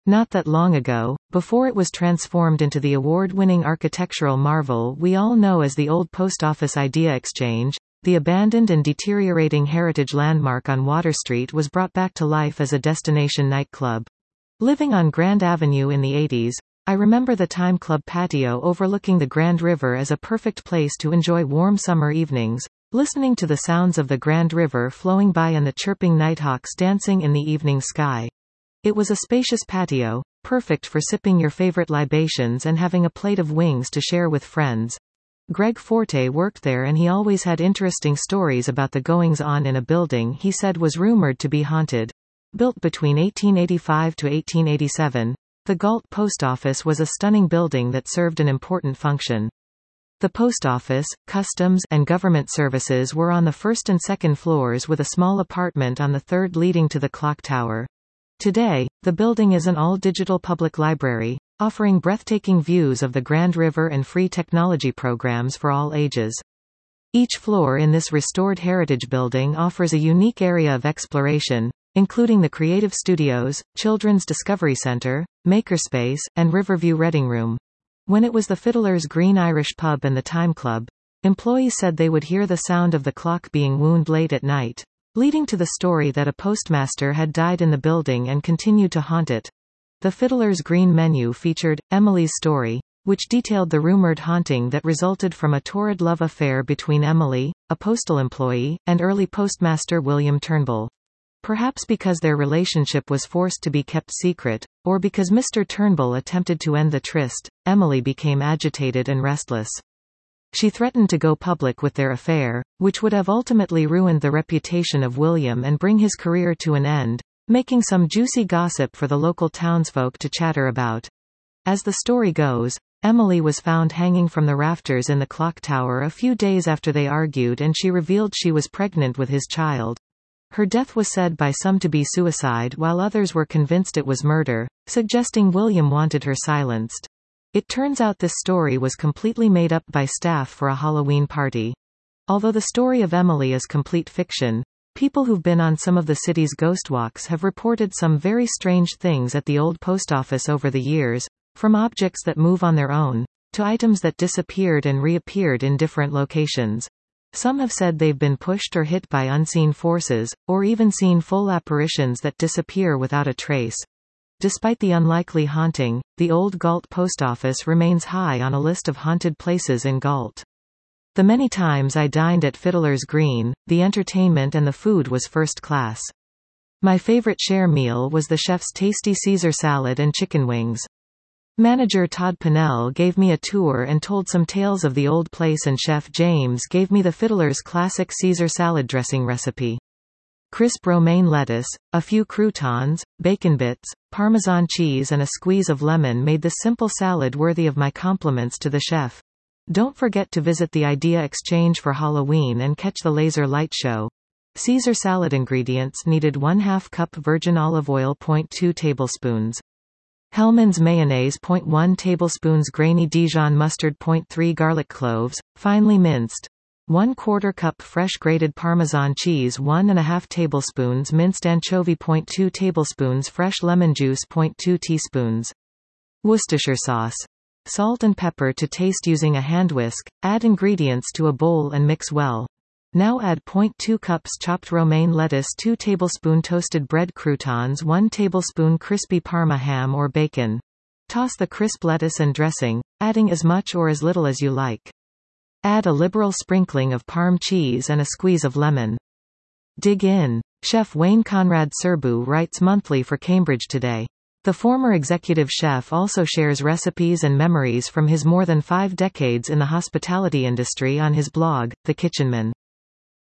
Not that long ago, before it was transformed into the award-winning architectural marvel we all know as the old Post Office Idea Exchange, the abandoned and deteriorating heritage landmark on Water Street was brought back to life as a destination nightclub. Living on Grand Avenue in the 80s, I remember the Time Club patio overlooking the Grand River as a perfect place to enjoy warm summer evenings, listening to the sounds of the Grand River flowing by and the chirping nighthawks dancing in the evening sky. It was a spacious patio, perfect for sipping your favorite libations and having a plate of wings to share with friends. Greg Forte worked there and he always had interesting stories about the goings-on in a building he said was rumored to be haunted. Built between 1885 to 1887, the Galt Post Office was a stunning building that served an important function. The post office, customs, and government services were on the first and second floors with a small apartment on the third leading to the clock tower. Today, the building is an all-digital public library, offering breathtaking views of the Grand River and free technology programs for all ages. Each floor in this restored heritage building offers a unique area of exploration, including the Creative Studios, Children's Discovery Center, Makerspace, and Riverview Reading Room. When it was the Fiddler's Green Irish Pub and the Time Club, employees said they would hear the sound of the clock being wound late at night, leading to the story that a postmaster had died in the building and continued to haunt it. The Fiddler's Green menu featured Emily's Story, which detailed the rumored haunting that resulted from a torrid love affair between Emily, a postal employee, and early postmaster William Turnbull. Perhaps because their relationship was forced to be kept secret, or because Mr. Turnbull attempted to end the tryst, Emily became agitated and restless. She threatened to go public with their affair, which would have ultimately ruined the reputation of William and bring his career to an end, making some juicy gossip for the local townsfolk to chatter about. As the story goes, Emily was found hanging from the rafters in the clock tower a few days after they argued and she revealed she was pregnant with his child. Her death was said by some to be suicide while others were convinced it was murder, suggesting William wanted her silenced. It turns out this story was completely made up by staff for a Halloween party. Although the story of Emily is complete fiction, people who've been on some of the city's ghost walks have reported some very strange things at the old post office over the years, from objects that move on their own, to items that disappeared and reappeared in different locations. Some have said they've been pushed or hit by unseen forces, or even seen full apparitions that disappear without a trace. Despite the unlikely haunting, the old Galt post office remains high on a list of haunted places in Galt. The many times I dined at Fiddler's Green, the entertainment and the food was first class. My favorite share meal was the chef's tasty Caesar salad and chicken wings. Manager Todd Pinnell gave me a tour and told some tales of the old place and Chef James gave me the Fiddler's classic Caesar salad dressing recipe. Crisp romaine lettuce, a few croutons, bacon bits, Parmesan cheese and a squeeze of lemon made this simple salad worthy of my compliments to the chef. Don't forget to visit the Idea Exchange for Halloween and catch the laser light show. Caesar salad ingredients needed 1/2 cup virgin olive oil, 0.2 tablespoons. Hellmann's mayonnaise, 0.1 tablespoons. Grainy Dijon mustard, 0.3 garlic cloves, finely minced. 1/4 cup fresh grated Parmesan cheese, 1½ tablespoons. Minced anchovy, 0.2 tablespoons. Fresh lemon juice, 0.2 teaspoons. Worcestershire sauce. Salt and pepper to taste using a hand whisk. Add ingredients to a bowl and mix well. Now add 0.2 cups chopped romaine lettuce, 2 tablespoon toasted bread croutons, 1 tablespoon crispy Parma ham or bacon. Toss the crisp lettuce and dressing, adding as much or as little as you like. Add a liberal sprinkling of Parm cheese and a squeeze of lemon. Dig in. Chef Wayne Conrad Serbu writes monthly for Cambridge Today. The former executive chef also shares recipes and memories from his more than 5 decades in the hospitality industry on his blog, The Kitchenman.